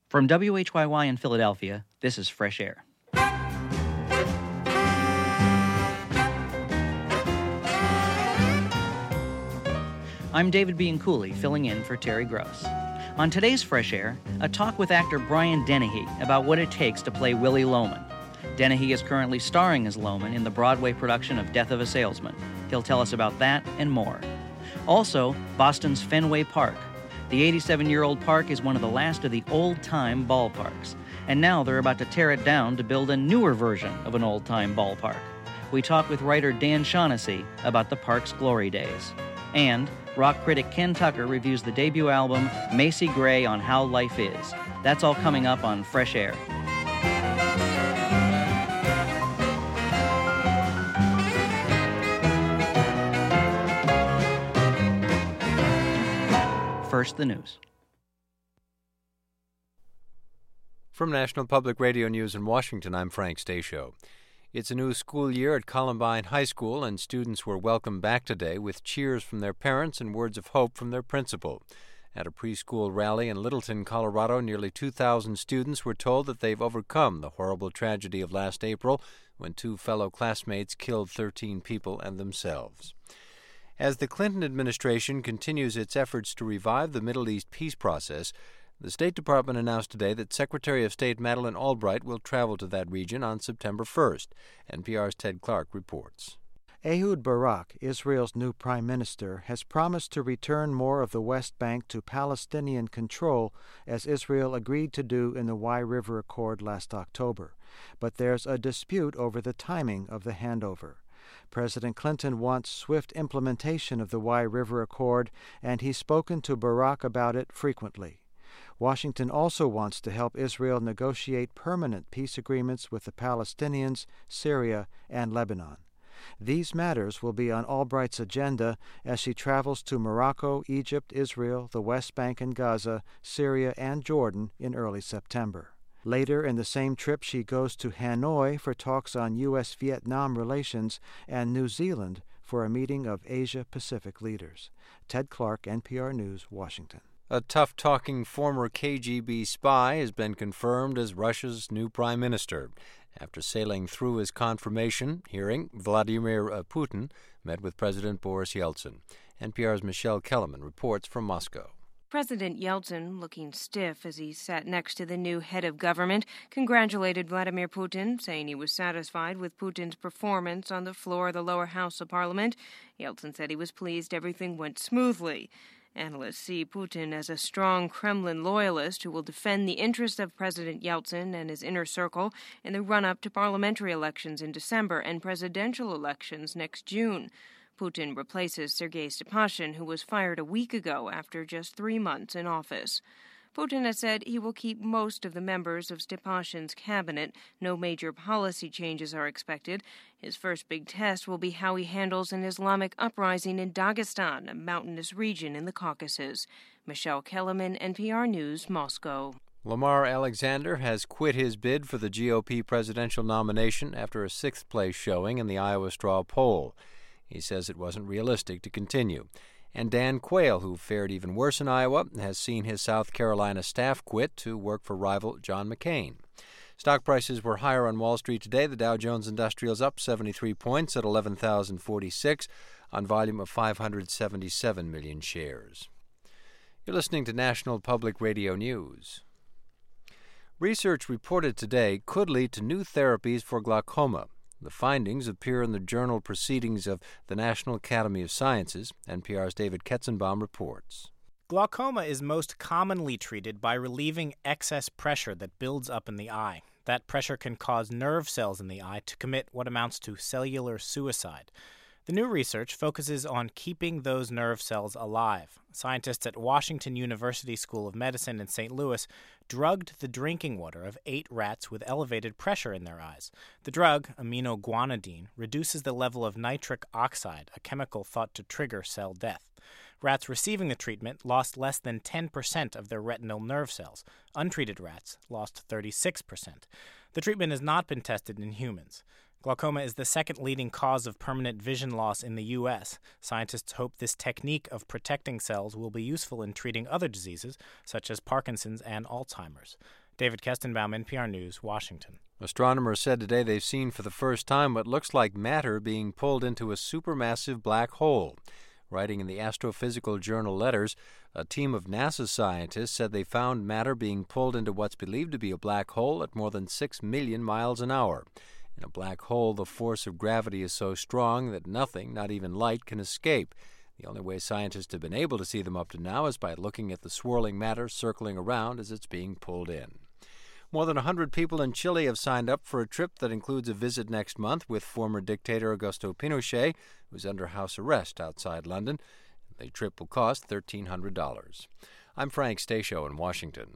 From WHYY in Philadelphia, this is Fresh Air. I'm David Bianculli, filling in for Terry Gross. On today's Fresh Air, a talk with actor Brian Dennehy about what it takes to play Willie Loman. Dennehy is currently starring as Loman in the Broadway production of Death of a Salesman. He'll tell us about that and more. Also, Boston's Fenway Park. The 87-year-old park is one of the last of the old-time ballparks, and now they're about to tear it down to build a newer version of an old-time ballpark. We talk with writer Dan Shaughnessy about the park's glory days. And rock critic Ken Tucker reviews the debut album Macy Gray on How Life Is. That's all coming up on Fresh Air. First, the news. From National Public Radio News in Washington, I'm Frank Stasio. It's a new school year at Columbine High School, and students were welcomed back today with cheers from their parents and words of hope from their principal. At a preschool rally in Littleton, Colorado, nearly 2,000 students were told that they've overcome the horrible tragedy of last April when two fellow classmates killed 13 people and themselves. As the Clinton administration continues its efforts to revive the Middle East peace process, the State Department announced today that Secretary of State Madeleine Albright will travel to that region on September 1st. NPR's Ted Clark reports. Ehud Barak, Israel's new prime minister, has promised to return more of the West Bank to Palestinian control, as Israel agreed to do in the Wye River Accord last October. But there's a dispute over the timing of the handover. President Clinton wants swift implementation of the Wye River Accord, and he's spoken to Barak about it frequently. Washington also wants to help Israel negotiate permanent peace agreements with the Palestinians, Syria, and Lebanon. These matters will be on Albright's agenda as she travels to Morocco, Egypt, Israel, the West Bank and Gaza, Syria, and Jordan in early September. Later in the same trip, she goes to Hanoi for talks on U.S.-Vietnam relations and New Zealand for a meeting of Asia-Pacific leaders. Ted Clark, NPR News, Washington. A tough-talking former KGB spy has been confirmed as Russia's new prime minister. After sailing through his confirmation hearing, Vladimir Putin met with President Boris Yeltsin. NPR's Michelle Kellerman reports from Moscow. President Yeltsin, looking stiff as he sat next to the new head of government, congratulated Vladimir Putin, saying he was satisfied with Putin's performance on the floor of the lower house of parliament. Yeltsin said he was pleased everything went smoothly. Analysts see Putin as a strong Kremlin loyalist who will defend the interests of President Yeltsin and his inner circle in the run-up to parliamentary elections in December and presidential elections next June. Putin replaces Sergei Stepashin, who was fired a week ago after just 3 months in office. Putin has said he will keep most of the members of Stepashin's cabinet. No major policy changes are expected. His first big test will be how he handles an Islamic uprising in Dagestan, a mountainous region in the Caucasus. Michelle Kellerman, NPR News, Moscow. Lamar Alexander has quit his bid for the GOP presidential nomination after a sixth-place showing in the Iowa straw poll. He says it wasn't realistic to continue. And Dan Quayle, who fared even worse in Iowa, has seen his South Carolina staff quit to work for rival John McCain. Stock prices were higher on Wall Street today. The Dow Jones Industrial's up 73 points at 11,046 on volume of 577 million shares. You're listening to National Public Radio News. Research reported today could lead to new therapies for glaucoma. The findings appear in the journal Proceedings of the National Academy of Sciences. NPR's David Ketzenbaum reports. Glaucoma is most commonly treated by relieving excess pressure that builds up in the eye. That pressure can cause nerve cells in the eye to commit what amounts to cellular suicide. The new research focuses on keeping those nerve cells alive. Scientists at Washington University School of Medicine in St. Louis drugged the drinking water of 8 rats with elevated pressure in their eyes. The drug, aminoguanidine, reduces the level of nitric oxide, a chemical thought to trigger cell death. Rats receiving the treatment lost less than 10% of their retinal nerve cells. Untreated rats lost 36%. The treatment has not been tested in humans. Glaucoma is the second leading cause of permanent vision loss in the U.S. Scientists hope this technique of protecting cells will be useful in treating other diseases, such as Parkinson's and Alzheimer's. David Kestenbaum, NPR News, Washington. Astronomers said today they've seen for the first time what looks like matter being pulled into a supermassive black hole. Writing in the Astrophysical Journal Letters, a team of NASA scientists said they found matter being pulled into what's believed to be a black hole at more than 6 million miles an hour. In a black hole, the force of gravity is so strong that nothing, not even light, can escape. The only way scientists have been able to see them up to now is by looking at the swirling matter circling around as it's being pulled in. More than 100 people in Chile have signed up for a trip that includes a visit next month with former dictator Augusto Pinochet, who's under house arrest outside London. The trip will cost $1,300. I'm Frank Stasio in Washington.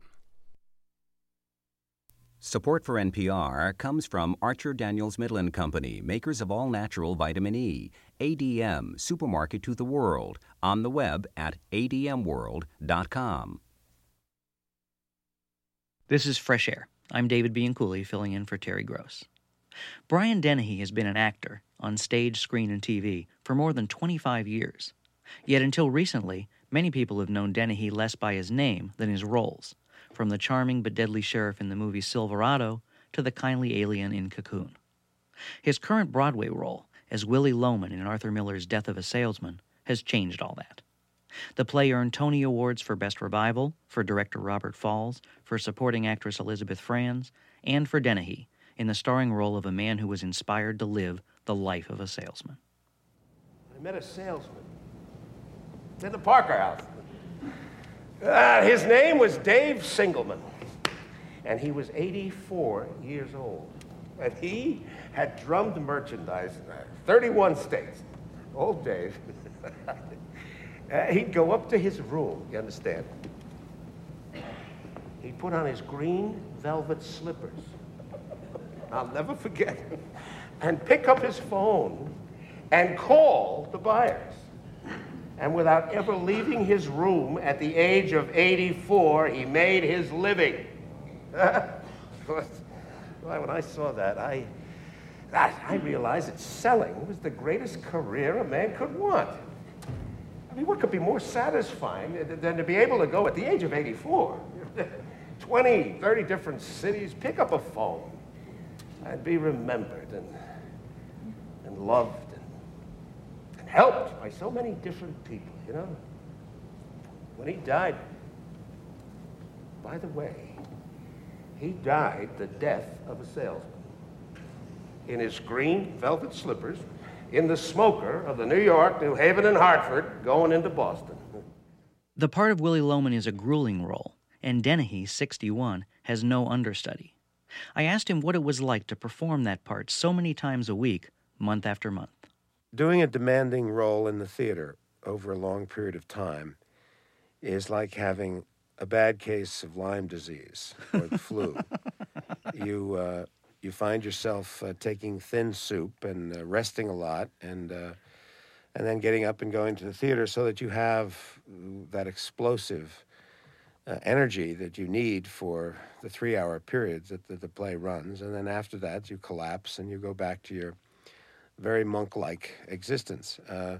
Support for NPR comes from Archer Daniels Midland Company, makers of all-natural vitamin E. ADM, supermarket to the world, on the web at admworld.com. This is Fresh Air. I'm David Bianculli, filling in for Terry Gross. Brian Dennehy has been an actor on stage, screen, and TV for more than 25 years. Yet until recently, many people have known Dennehy less by his name than his roles, from the charming but deadly sheriff in the movie Silverado to the kindly alien in Cocoon. His current Broadway role as Willy Loman in Arthur Miller's Death of a Salesman has changed all that. The play earned Tony Awards for Best Revival, for director Robert Falls, for supporting actress Elizabeth Franz, and for Dennehy in the starring role of a man who was inspired to live the life of a salesman. I met a salesman in the Parker House. His name was Dave Singelman, and he was 84 years old. And he had drummed merchandise in 31 states. Old Dave. He'd go up to his room, you understand? He'd put on his green velvet slippers. I'll never forget. And pick up his phone and call the buyers. And without ever leaving his room at the age of 84, he made his living. When I saw that, I realized that selling was the greatest career a man could want. I mean, what could be more satisfying than to be able to go at the age of 84, 20, 30 different cities, pick up a phone, and be remembered and loved and helped by so many different people, you know? When he died, by the way, he died the death of a salesman in his green velvet slippers, in the smoker of the New York, New Haven, and Hartford going into Boston. The part of Willy Loman is a grueling role, and Dennehy, 61, has no understudy. I asked him what it was like to perform that part so many times a week, month after month. Doing a demanding role in the theater over a long period of time is like having a bad case of Lyme disease or the flu. You find yourself taking thin soup and resting a lot, and then getting up and going to the theater so that you have that explosive energy that you need for the 3-hour periods that the play runs. And then after that, you collapse and you go back to your very monk-like existence.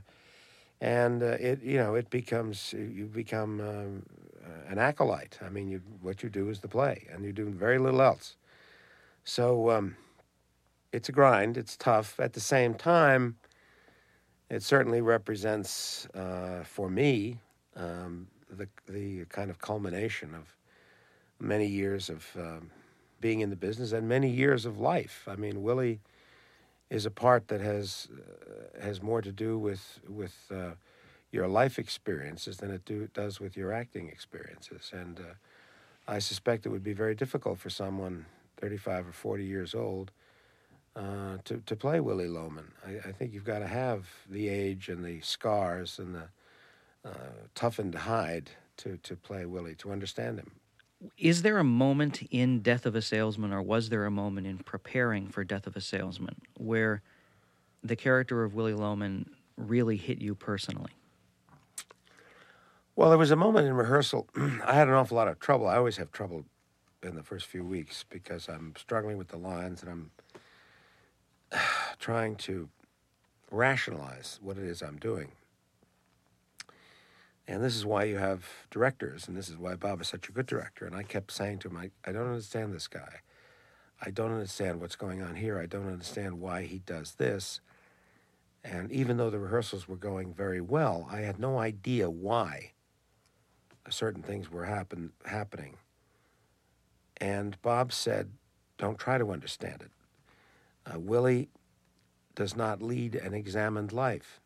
You become an acolyte. I mean, what you do is the play, and you do very little else. So it's a grind. It's tough. At the same time, it certainly represents, for me, the kind of culmination of many years of being in the business and many years of life. I mean, Willie is a part that has more to do with your life experiences than it does with your acting experiences. And I suspect it would be very difficult for someone 35 or 40 years old to play Willy Loman. I think you've got to have the age and the scars and the toughened hide to play Willie, to understand him. Is there a moment in Death of a Salesman, or was there a moment in preparing for Death of a Salesman, where the character of Willy Loman really hit you personally? Well, there was a moment in rehearsal. I had an awful lot of trouble. I always have trouble in the first few weeks because I'm struggling with the lines and I'm trying to rationalize what it is I'm doing. And this is why you have directors, and this is why Bob is such a good director. And I kept saying to him, I don't understand this guy. I don't understand what's going on here. I don't understand why he does this. And even though the rehearsals were going very well, I had no idea why certain things were happening. And Bob said, don't try to understand it. Willie does not lead an examined life.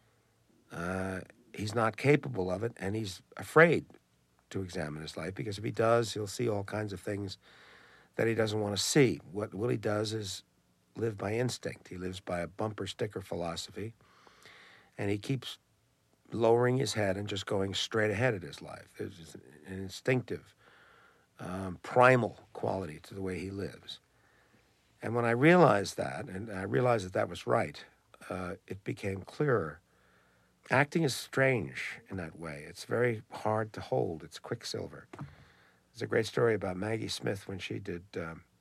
He's not capable of it, and he's afraid to examine his life, because if he does, he'll see all kinds of things that he doesn't want to see. What Willie does is live by instinct. He lives by a bumper sticker philosophy, and he keeps lowering his head and just going straight ahead in his life. There's an instinctive, primal quality to the way he lives. And when I realized that, and I realized that that was right, it became clearer. Acting is strange in that way. It's very hard to hold. It's quicksilver. There's a great story about Maggie Smith when she did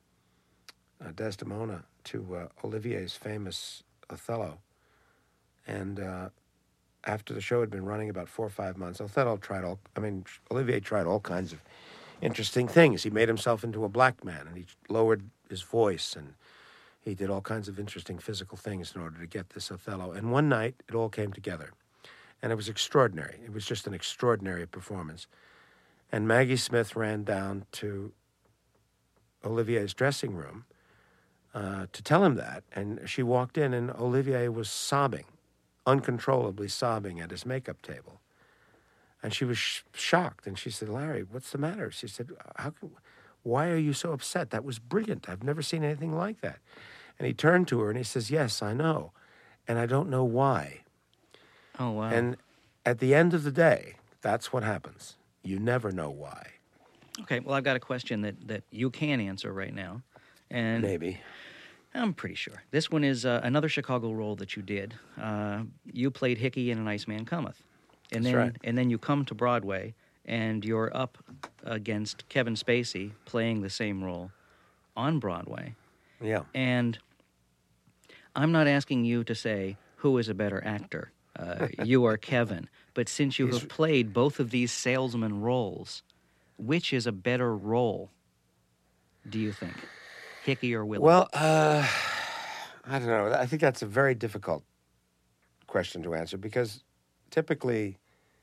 Desdemona to Olivier's famous Othello. And after the show had been running about 4 or 5 months, Olivier tried all kinds of interesting things. He made himself into a black man, and he lowered his voice, and he did all kinds of interesting physical things in order to get this Othello. And one night, it all came together. And it was extraordinary. It was just an extraordinary performance. And Maggie Smith ran down to Olivier's dressing room to tell him that. And she walked in, and Olivier was sobbing, uncontrollably sobbing at his makeup table. And she was shocked. And she said, Larry, what's the matter? She said, why are you so upset? That was brilliant. I've never seen anything like that. And he turned to her, and he says, yes, I know. And I don't know why. Oh, wow. And at the end of the day, that's what happens. You never know why. Okay, well, I've got a question that you can answer right now. And maybe. I'm pretty sure. This one is another Chicago role that you did. You played Hickey in An Iceman Cometh. And That's then, right. And then you come to Broadway, and you're up against Kevin Spacey playing the same role on Broadway. Yeah. And I'm not asking you to say who is a better actor. You or Kevin. But since you have played both of these salesman roles, which is a better role, do you think? Hickey or Willie? Well, I don't know. I think that's a very difficult question to answer, because typically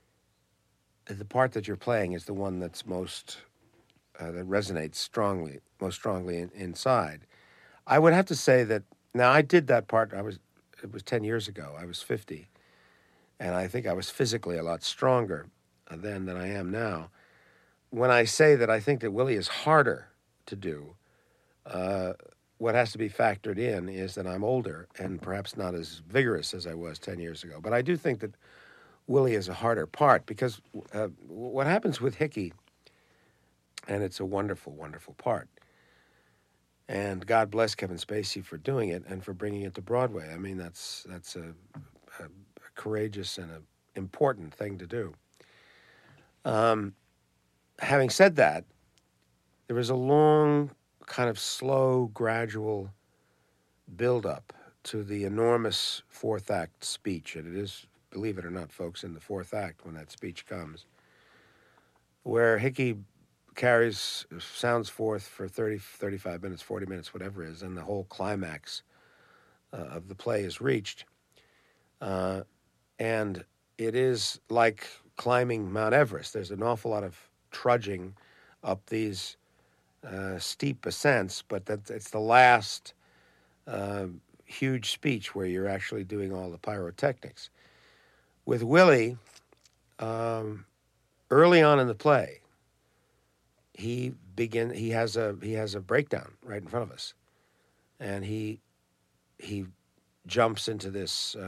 the part that you're playing is the one that's most, that resonates most strongly inside. I would have to say that, now I did that part, it was 10 years ago. I was 50. And I think I was physically a lot stronger then than I am now. When I say that I think that Willie is harder to do, what has to be factored in is that I'm older and perhaps not as vigorous as I was 10 years ago. But I do think that Willie is a harder part, because what happens with Hickey, and it's a wonderful, wonderful part, and God bless Kevin Spacey for doing it and for bringing it to Broadway. I mean, that's a courageous and an important thing to do. Having said that, there was a long, kind of slow, gradual build-up to the enormous fourth act speech. And it is, believe it or not, folks, in the fourth act when that speech comes, where Hickey sounds forth for 30, 35 minutes, 40 minutes, whatever it is, and the whole climax of the play is reached. And it is like climbing Mount Everest. There's an awful lot of trudging up these steep ascents, but it's the last huge speech where you're actually doing all the pyrotechnics. With Willie, early on in the play, he has a breakdown right in front of us, and he jumps into this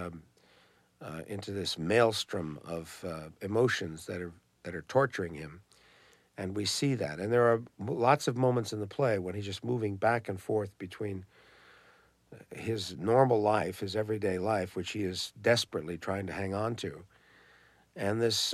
maelstrom of emotions that are torturing him, and we see that. And there are lots of moments in the play when he's just moving back and forth between his normal life, his everyday life, which he is desperately trying to hang on to, and this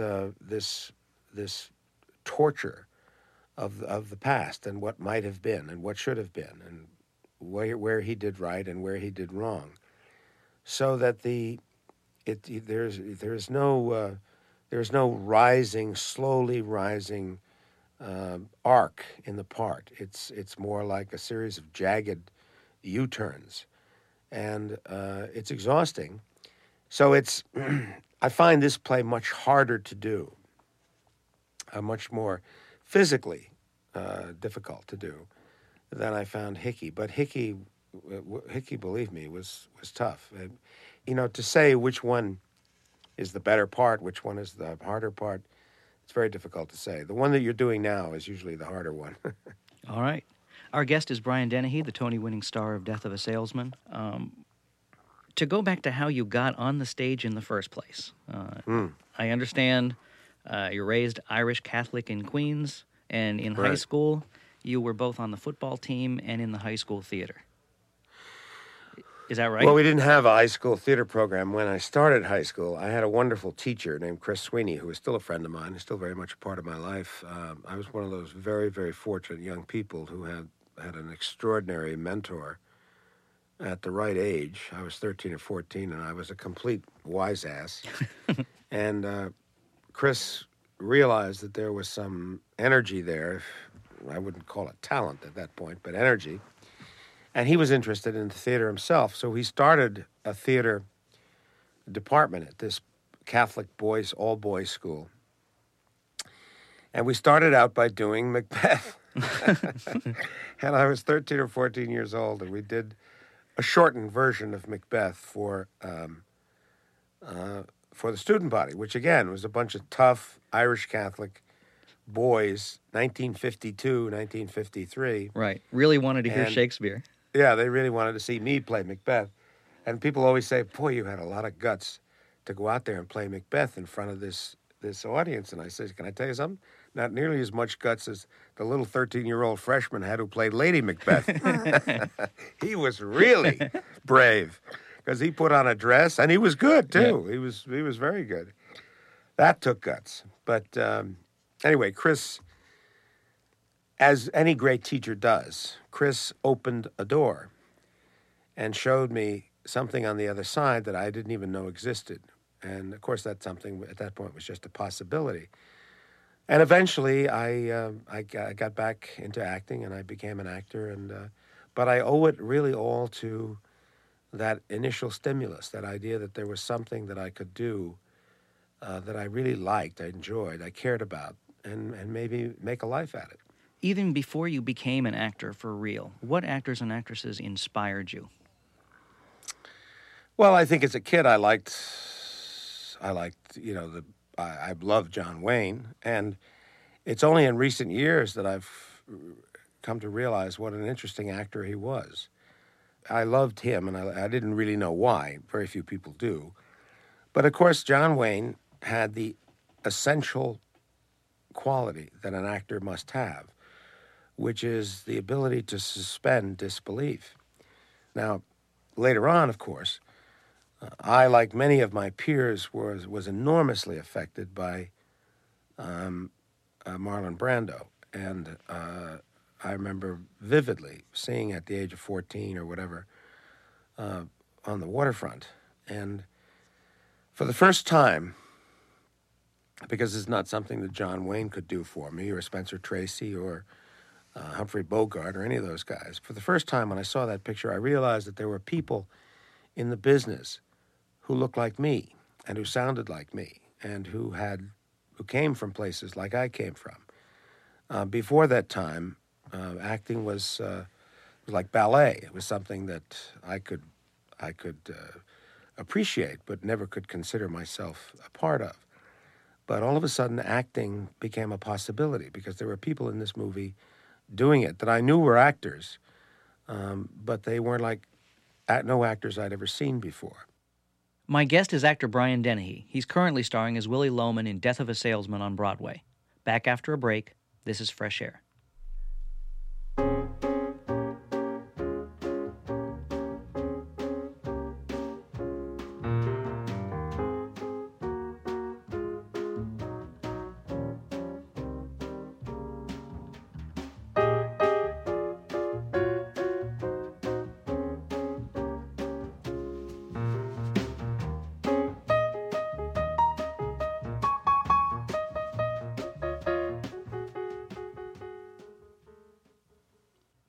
torture of the past and what might have been and what should have been and where he did right and where he did wrong, so that there's There's no rising, slowly rising arc in the part. It's more like a series of jagged U-turns, and it's exhausting. So I find this play much harder to do, much more physically difficult to do than I found Hickey. But Hickey, believe me, was tough. To say which one is the better part, which one is the harder part, it's very difficult to say. The one that you're doing now is usually the harder one. All right. Our guest is Brian Dennehy, the Tony-winning star of Death of a Salesman. To go back to how you got on the stage in the first place, I understand you're raised Irish Catholic in Queens, and in high school you were both on the football team and in the high school theater. Is that right? Well, we didn't have a high school theater program. When I started high school, I had a wonderful teacher named Chris Sweeney, who is still a friend of mine, who's still very much a part of my life. I was one of those very, very fortunate young people who had an extraordinary mentor at the right age. I was 13 or 14, and I was a complete wise ass. And Chris realized that there was some energy there. I wouldn't call it talent at that point, but energy. And he was interested in the theater himself, so he started a theater department at this Catholic all-boys school. And we started out by doing Macbeth. And I was 13 or 14 years old, and we did a shortened version of Macbeth for the student body, which, again, was a bunch of tough Irish Catholic boys, 1952, 1953. Right. Really wanted to hear Shakespeare. Yeah, they really wanted to see me play Macbeth. And people always say, boy, you had a lot of guts to go out there and play Macbeth in front of this audience. And I said, can I tell you something? Not nearly as much guts as the little 13-year-old freshman had who played Lady Macbeth. He was really brave because he put on a dress, and he was good, too. Yeah. He was very good. That took guts. But anyway, Chris, as any great teacher does, Chris opened a door and showed me something on the other side that I didn't even know existed. And, of course, that something at that point was just a possibility. And eventually I got back into acting, and I became an actor. But I owe it really all to that initial stimulus, that idea that there was something that I could do that I really liked, I enjoyed, I cared about, and maybe make a life at it. Even before you became an actor for real, what actors and actresses inspired you? Well, I think as a kid I liked, I loved John Wayne, and it's only in recent years that I've come to realize what an interesting actor he was. I loved him, and I didn't really know why. Very few people do. But, of course, John Wayne had the essential quality that an actor must have, which is the ability to suspend disbelief. Now, later on, of course, I, like many of my peers, was enormously affected by Marlon Brando. And I remember vividly seeing at the age of 14 or whatever on the waterfront. And for the first time, because it's not something that John Wayne could do for me, or Spencer Tracy, or Humphrey Bogart, or any of those guys. For the first time when I saw that picture, I realized that there were people in the business who looked like me and who sounded like me and who came from places like I came from. Before that time, acting was like ballet. It was something that I could appreciate, but never could consider myself a part of. But all of a sudden, acting became a possibility because there were people in this movie doing it that I knew were actors, but they weren't like no actors I'd ever seen before. My guest is actor Brian Dennehy. He's currently starring as Willy Loman in Death of a Salesman on Broadway. Back after a break, this is Fresh Air.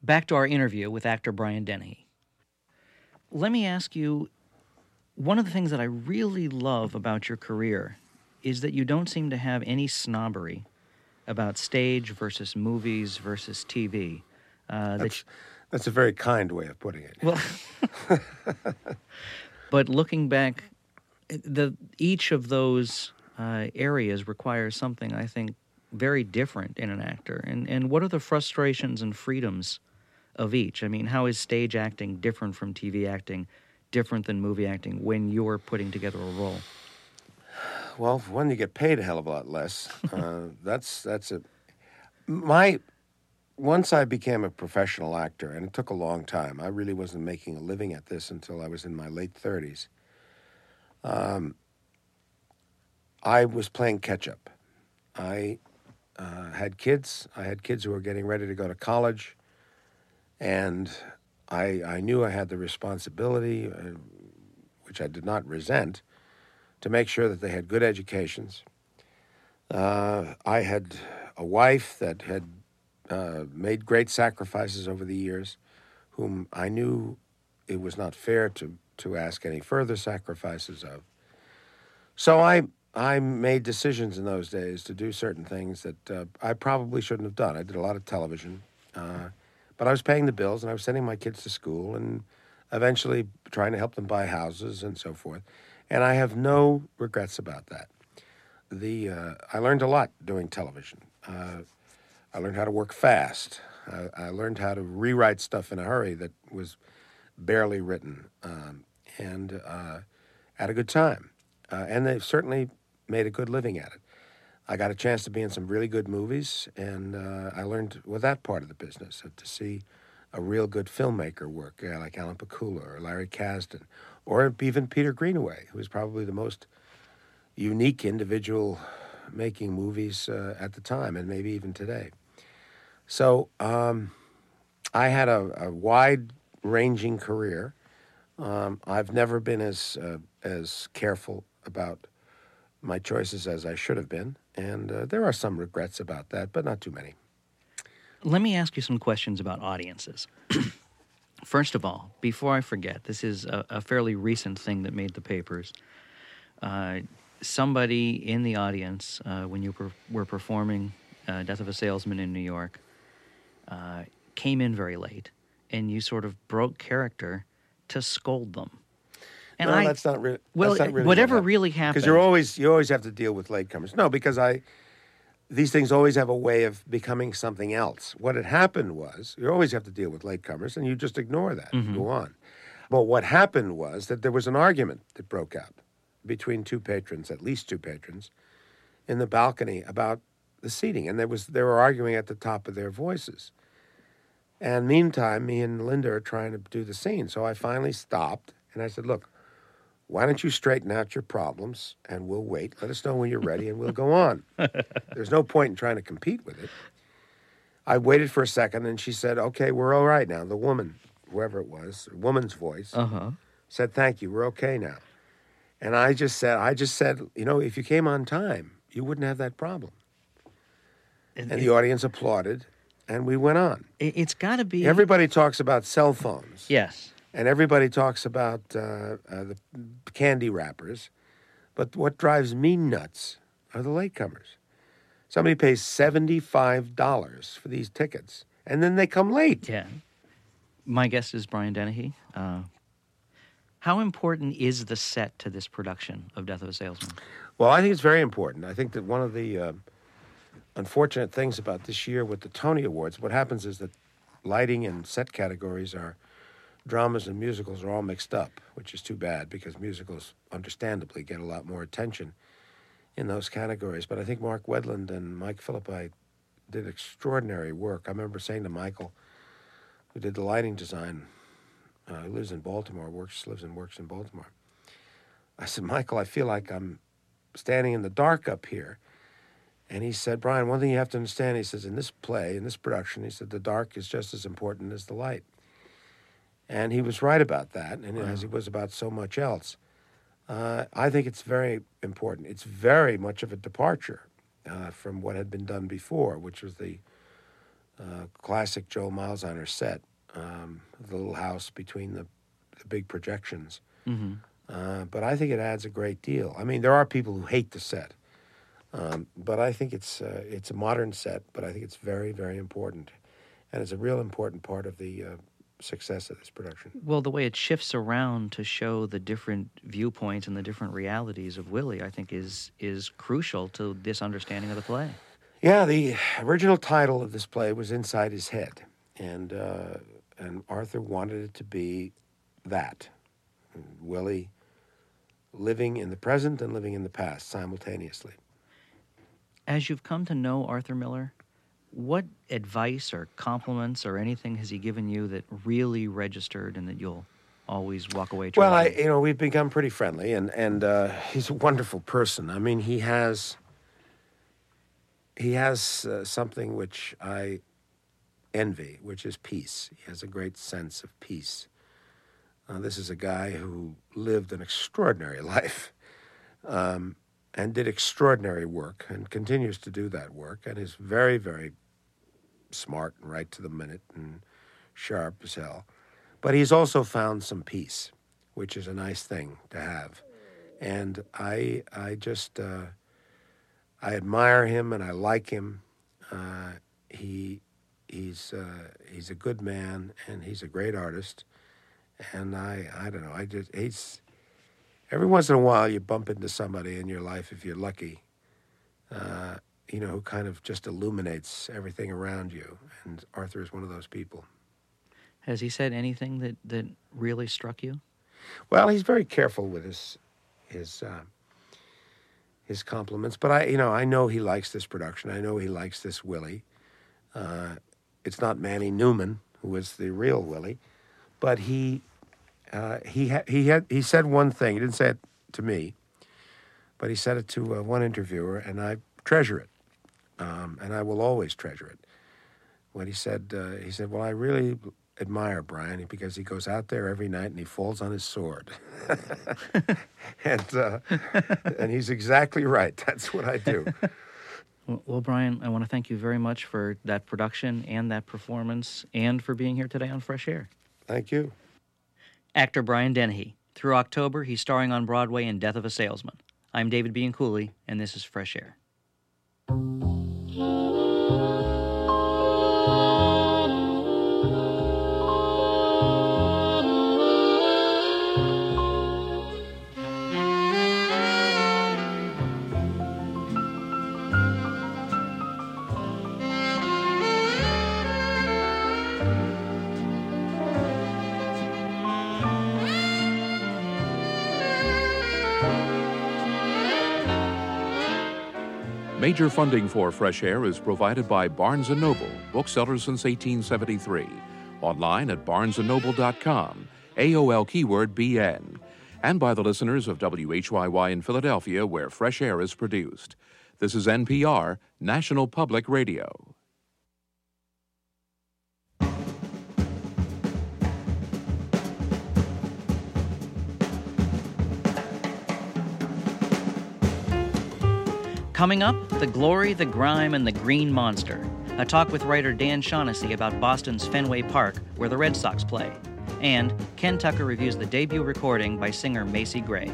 back to our interview with actor Brian Dennehy. Let me ask you, one of the things that I really love about your career is that you don't seem to have any snobbery about stage versus movies versus TV. That's a very kind way of putting it. Well, but looking back, each of those areas requires something, I think, very different in an actor. And what are the frustrations and freedoms of each? I mean, how is stage acting different from TV acting, different than movie acting when you're putting together a role? Well, when you get paid a hell of a lot less, that's it. Once I became a professional actor, and it took a long time. I really wasn't making a living at this until I was in my late 30s. I was playing catch-up. I had kids. I had kids who were getting ready to go to college, and I knew I had the responsibility, which I did not resent, to make sure that they had good educations. I had a wife that had made great sacrifices over the years, whom I knew it was not fair to ask any further sacrifices of. So I made decisions in those days to do certain things that I probably shouldn't have done. I did a lot of television, but I was paying the bills, and I was sending my kids to school and eventually trying to help them buy houses and so forth. And I have no regrets about that. I learned a lot doing television. I learned how to work fast. I learned how to rewrite stuff in a hurry that was barely written, and had a good time. And they've certainly made a good living at it. I got a chance to be in some really good movies, and I learned with that part of the business, to see a real good filmmaker work, like Alan Pakula or Larry Kasdan, or even Peter Greenaway, who was probably the most unique individual making movies at the time, and maybe even today. So I had a wide-ranging career. I've never been as careful about my choices as I should have been, and there are some regrets about that, but not too many. Let me ask you some questions about audiences. First of all, before I forget, this is a fairly recent thing that made the papers. Somebody in the audience, when you were performing Death of a Salesman in New York, came in very late, and you sort of broke character to scold them. And no, that's not really. Well, that's not really whatever really happened. Because you always have to deal with latecomers. No, because these things always have a way of becoming something else. What had happened was you always have to deal with latecomers, and you just ignore that and go on. But what happened was that there was an argument that broke out between two patrons, at least two patrons, in the balcony about the seating, and they were arguing at the top of their voices. And meantime, me and Linda are trying to do the scene. So I finally stopped, and I said, look, why don't you straighten out your problems, and we'll wait. Let us know when you're ready, and we'll go on. There's no point in trying to compete with it. I waited for a second, and she said, okay, we're all right now. The woman, whoever it was, a woman's voice, said, thank you, we're okay now. And I just said, if you came on time, you wouldn't have that problem. And the audience applauded, and we went on. It's got to be... Everybody talks about cell phones. Yes. And everybody talks about the candy wrappers. But what drives me nuts are the latecomers. Somebody pays $75 for these tickets, and then they come late. Yeah. My guest is Brian Dennehy. How important is the set to this production of Death of a Salesman? Well, I think it's very important. I think that one of the unfortunate things about this year with the Tony Awards, what happens is that lighting and set categories are dramas and musicals are all mixed up, which is too bad because musicals understandably get a lot more attention in those categories. But I think Mark Wedland and Mike Philippi did extraordinary work. I remember saying to Michael, who did the lighting design, who lives in Baltimore, lives and works in Baltimore. I said, Michael, I feel like I'm standing in the dark up here. And he said, Brian, one thing you have to understand, he says, in this play, in this production, he said, the dark is just as important as the light. And he was right about that, and as he was about so much else. I think it's very important. It's very much of a departure from what had been done before, which was the classic Joe Malzahner set, the little house between the big projections. But I think it adds a great deal. I mean, there are people who hate the set, but I think it's a modern set, but I think it's very, very important. And it's a real important part of the success of this production. Well, the way it shifts around to show the different viewpoints and the different realities of Willie, I think, is crucial to this understanding of the play. Yeah, the original title of this play was Inside His Head, and Arthur wanted it to be that. Willie living in the present and living in the past simultaneously. As you've come to know Arthur Miller, what advice or compliments or anything has he given you that really registered and that you'll always walk away treasuring? Well, we've become pretty friendly, and he's a wonderful person. I mean, he has something which I envy, which is peace. He has a great sense of peace. This is a guy who lived an extraordinary life and did extraordinary work and continues to do that work and is very, very smart and right to the minute and sharp as hell. But he's also found some peace, which is a nice thing to have. And I admire him and I like him. He's a good man and he's a great artist. And I don't know, he's every once in a while you bump into somebody in your life, if you're lucky, who kind of just illuminates everything around you. And Arthur is one of those people. Has he said anything that really struck you? Well, he's very careful with his compliments, but I know he likes this production. I know he likes this Willie. It's not Manny Newman who is the real Willie, but he said one thing. He didn't say it to me, but he said it to one interviewer, and I treasure it, and I will always treasure it. When he said, "Well, I really admire Brian because he goes out there every night and he falls on his sword," and he's exactly right. That's what I do. Well, Brian, I want to thank you very much for that production and that performance, and for being here today on Fresh Air. Thank you. Actor Brian Dennehy. Through October, he's starring on Broadway in Death of a Salesman. I'm David Bianculli, and this is Fresh Air. Major funding for Fresh Air is provided by Barnes & Noble, booksellers since 1873. Online at barnesandnoble.com, AOL keyword BN. And by the listeners of WHYY in Philadelphia, where Fresh Air is produced. This is NPR, National Public Radio. Coming up, the glory, the grime, and the green monster. A talk with writer Dan Shaughnessy about Boston's Fenway Park, where the Red Sox play. And Ken Tucker reviews the debut recording by singer Macy Gray.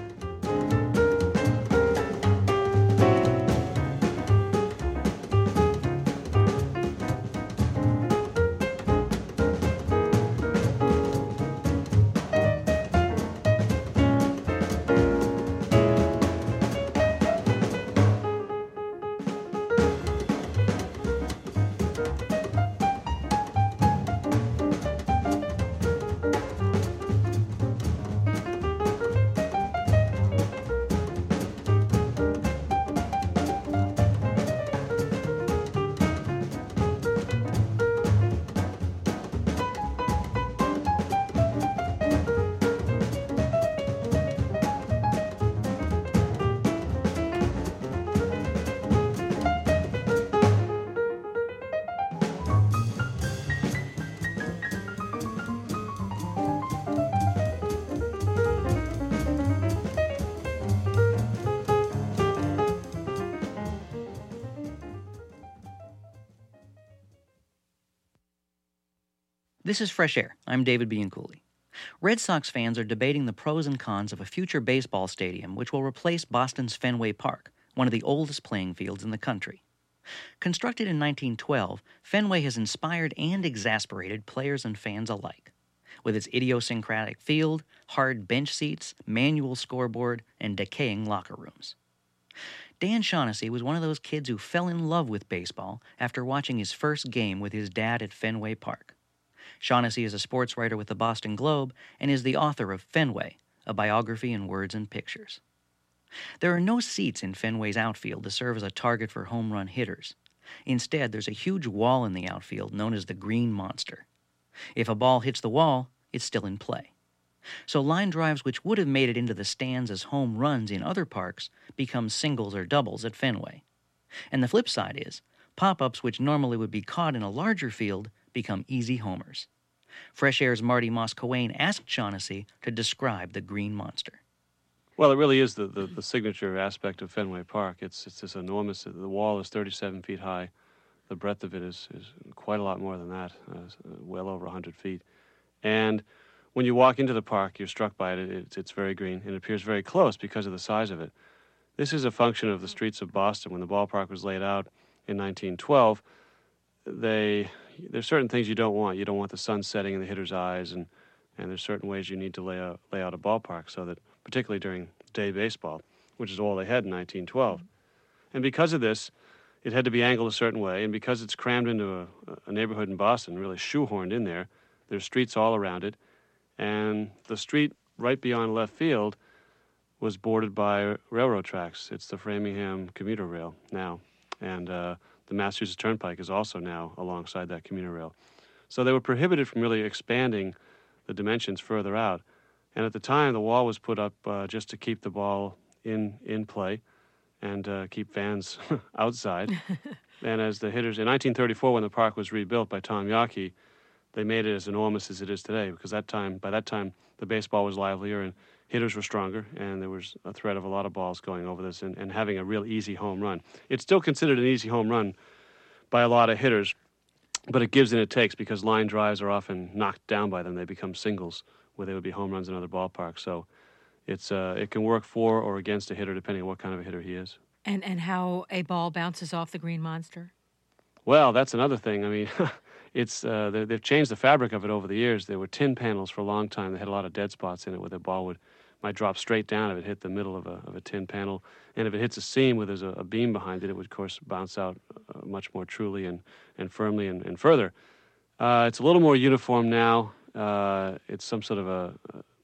This is Fresh Air. I'm David Bianculli. Red Sox fans are debating the pros and cons of a future baseball stadium which will replace Boston's Fenway Park, one of the oldest playing fields in the country. Constructed in 1912, Fenway has inspired and exasperated players and fans alike. With its idiosyncratic field, hard bench seats, manual scoreboard, and decaying locker rooms. Dan Shaughnessy was one of those kids who fell in love with baseball after watching his first game with his dad at Fenway Park. Shaughnessy is a sports writer with the Boston Globe and is the author of Fenway, a biography in words and pictures. There are no seats in Fenway's outfield to serve as a target for home run hitters. Instead, there's a huge wall in the outfield known as the Green Monster. If a ball hits the wall, it's still in play. So line drives which would have made it into the stands as home runs in other parks become singles or doubles at Fenway. And the flip side is, pop-ups which normally would be caught in a larger field become easy homers. Fresh Air's Marty Moss-Coane asked Shaughnessy to describe the Green Monster. Well, it really is the signature aspect of Fenway Park. It's this enormous, the wall is 37 feet high. The breadth of it is quite a lot more than that, well over 100 feet. And when you walk into the park, you're struck by it. It's very green, and it appears very close because of the size of it. This is a function of the streets of Boston. When the ballpark was laid out in 1912, there's certain things you don't want. You don't want the sun setting in the hitter's eyes, and there's certain ways you need to lay out a ballpark so that, particularly during day baseball, which is all they had in 1912. And because of this, it had to be angled a certain way, and because it's crammed into a neighborhood in Boston, really shoehorned in there, there's streets all around it, and the street right beyond left field was bordered by railroad tracks. It's the Framingham commuter rail now, and the Massachusetts Turnpike is also now alongside that commuter rail. So they were prohibited from really expanding the dimensions further out. And at the time, the wall was put up just to keep the ball in play and keep fans outside. And as the hitters, in 1934, when the park was rebuilt by Tom Yawkey, they made it as enormous as it is today, because by that time, the baseball was livelier and hitters were stronger, and there was a threat of a lot of balls going over this and having a real easy home run. It's still considered an easy home run by a lot of hitters, but it gives and it takes, because line drives are often knocked down by them. They become singles, where they would be home runs in other ballparks. So it can work for or against a hitter, depending on what kind of a hitter he is. And how a ball bounces off the Green Monster? Well, that's another thing. I mean, they've changed the fabric of it over the years. There were tin panels for a long time. They had a lot of dead spots in it where the ball might drop straight down if it hit the middle of a tin panel. And if it hits a seam where there's a beam behind it, it would, of course, bounce out much more truly and firmly and further. It's a little more uniform now. It's some sort of a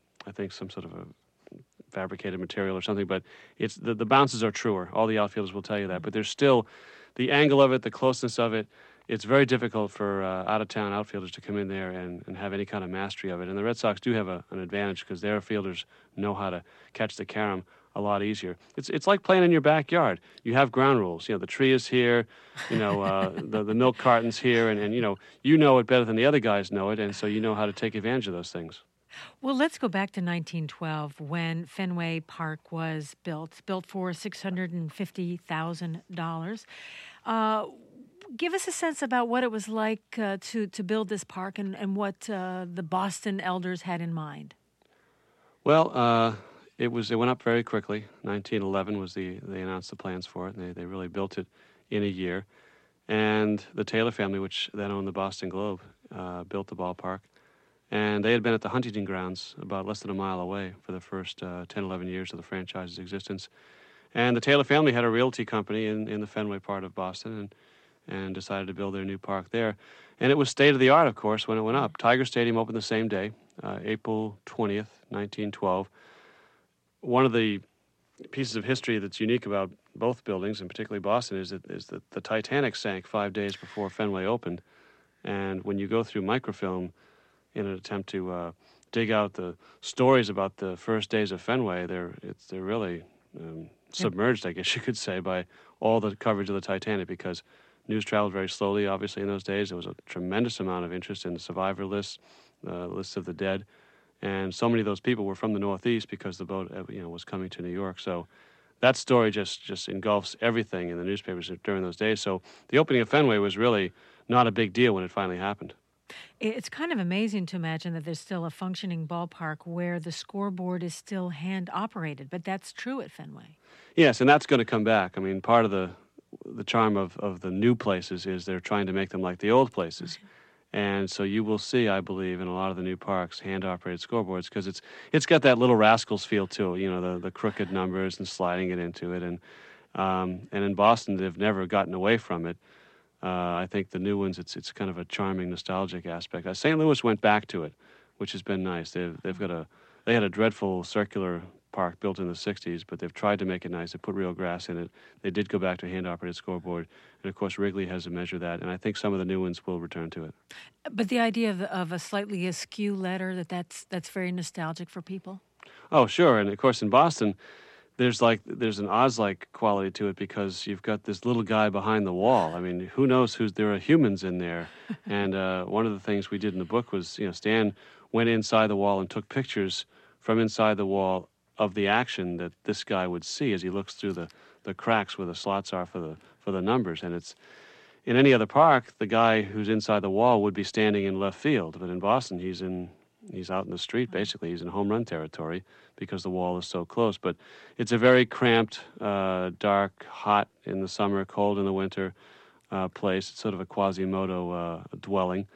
fabricated material or something, but it's the bounces are truer. All the outfielders will tell you that. But there's still the angle of it, the closeness of it. It's very difficult for out-of-town outfielders to come in there and have any kind of mastery of it. And the Red Sox do have an advantage because their fielders know how to catch the carom a lot easier. It's like playing in your backyard. You have ground rules. You know, the tree is here, the milk carton's here, and you know it better than the other guys know it, and so you know how to take advantage of those things. Well, let's go back to 1912 when Fenway Park was built for $650,000. Give us a sense about what it was like to build this park and what the Boston elders had in mind. Well, it went up very quickly. 1911 was they announced the plans for it, and they really built it in a year. And the Taylor family, which then owned the Boston Globe, built the ballpark. And they had been at the Huntington grounds about less than a mile away for the first 10, 11 years of the franchise's existence. And the Taylor family had a realty company in the Fenway part of Boston and decided to build their new park there. And it was state-of-the-art, of course, when it went up. Tiger Stadium opened the same day, April 20th, 1912. One of the pieces of history that's unique about both buildings, and particularly Boston, is that the Titanic sank 5 days before Fenway opened. And when you go through microfilm in an attempt to dig out the stories about the first days of Fenway, they're really submerged, I guess you could say, by all the coverage of the Titanic, because news traveled very slowly, obviously, in those days. There was a tremendous amount of interest in the survivor lists, lists of the dead, and so many of those people were from the Northeast because the boat was coming to New York. So that story just engulfs everything in the newspapers during those days. So the opening of Fenway was really not a big deal when it finally happened. It's kind of amazing to imagine that there's still a functioning ballpark where the scoreboard is still hand-operated, but that's true at Fenway. Yes, and that's going to come back. I mean, part of the charm of the new places is they're trying to make them like the old places. Right. And so you will see, I believe, in a lot of the new parks, hand-operated scoreboards, because it's got that Little Rascals feel to it, you know, the crooked numbers and sliding it into it. And in Boston, they've never gotten away from it. I think the new ones, it's kind of a charming, nostalgic aspect. St. Louis went back to it, which has been nice. They had a dreadful circular park built in the 60s, but they've tried to make it nice. They put real grass in it. They did go back to a hand-operated scoreboard. And, of course, Wrigley has to measure that. And I think some of the new ones will return to it. But the idea of a slightly askew letter, that's very nostalgic for people? Oh, sure. And, of course, in Boston, there's an Oz-like quality to it because you've got this little guy behind the wall. I mean, who knows there are humans in there. And one of the things we did in the book was, Stan went inside the wall and took pictures from inside the wall of the action that this guy would see as he looks through the cracks where the slots are for the numbers. And it's in any other park, the guy who's inside the wall would be standing in left field, but in Boston he's out in the street basically. He's in home run territory because the wall is so close. But it's a very cramped, dark, hot in the summer, cold in the winter place. It's sort of a Quasimodo dwelling,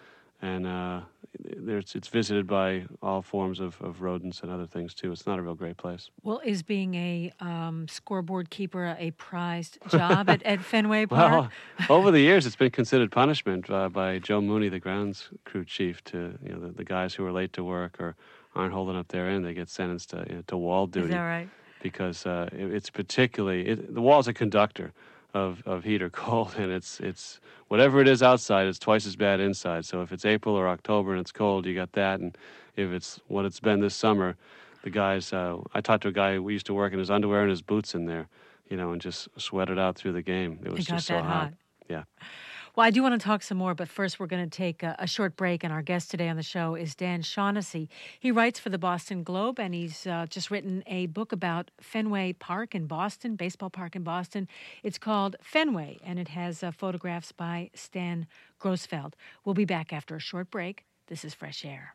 and it's visited by all forms of rodents and other things, too. It's not a real great place. Well, is being a scoreboard keeper a prized job at Fenway Park? Well, over the years, it's been considered punishment by Joe Mooney, the grounds crew chief, to the guys who are late to work or aren't holding up their end. They get sentenced to wall duty. Is that right? Because it's particularly... the wall's a conductor of heat or cold, and it's whatever it is outside, it's twice as bad inside. So if it's April or October and it's cold, you got that. And if it's what it's been this summer, the guys, I talked to a guy who used to work in his underwear and his boots in there, and just sweated out through the game. It was just so hot. Yeah. Well, I do want to talk some more, but first we're going to take a short break, and our guest today on the show is Dan Shaughnessy. He writes for the Boston Globe, and he's just written a book about Fenway Park in Boston, baseball park in Boston. It's called Fenway, and it has photographs by Stan Grossfeld. We'll be back after a short break. This is Fresh Air.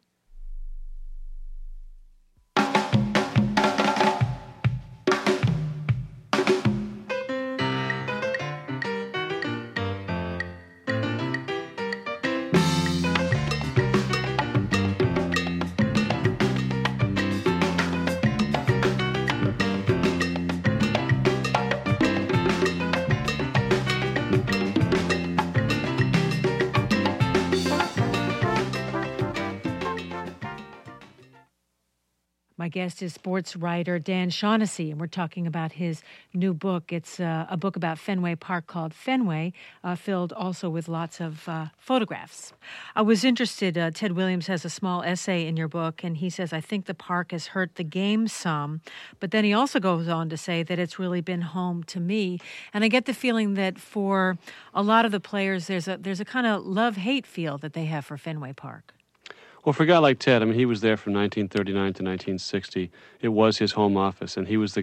My guest is sports writer Dan Shaughnessy, and we're talking about his new book. It's a book about Fenway Park called Fenway, filled also with lots of photographs. I was interested, Ted Williams has a small essay in your book, and he says, I think the park has hurt the game some, but then he also goes on to say that it's really been home to me. And I get the feeling that for a lot of the players, there's a kind of love-hate feel that they have for Fenway Park. Well, for a guy like Ted, I mean, he was there from 1939 to 1960. It was his home office, and he was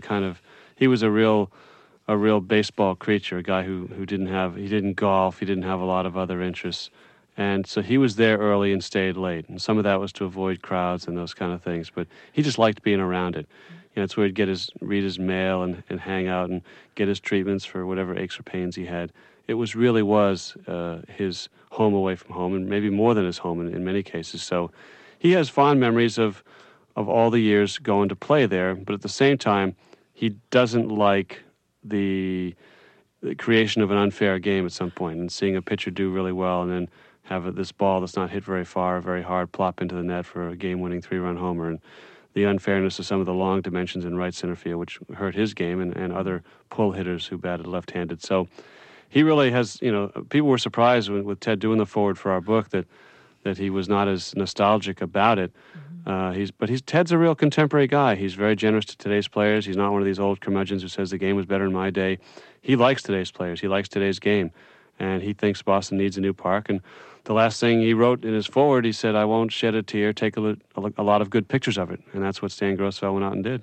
a real baseball creature, a guy who didn't golf, he didn't have a lot of other interests. And so he was there early and stayed late. And some of that was to avoid crowds and those kind of things, but he just liked being around it. It's where he'd read his mail and hang out and get his treatments for whatever aches or pains he had. It really was his home away from home, and maybe more than his home in many cases. So he has fond memories of all the years going to play there, but at the same time, he doesn't like the creation of an unfair game at some point and seeing a pitcher do really well and then have this ball that's not hit very far, very hard, plop into the net for a game-winning 3-run homer, and the unfairness of some of the long dimensions in right center field, which hurt his game and other pull hitters who batted left-handed. So he really has, people were surprised with Ted doing the forward for our book that he was not as nostalgic about it. Mm-hmm. Ted's a real contemporary guy. He's very generous to today's players. He's not one of these old curmudgeons who says the game was better in my day. He likes today's players. He likes today's game. And he thinks Boston needs a new park. And the last thing he wrote in his forward, he said, I won't shed a tear, take a lot of good pictures of it. And that's what Stan Grossfeld went out and did.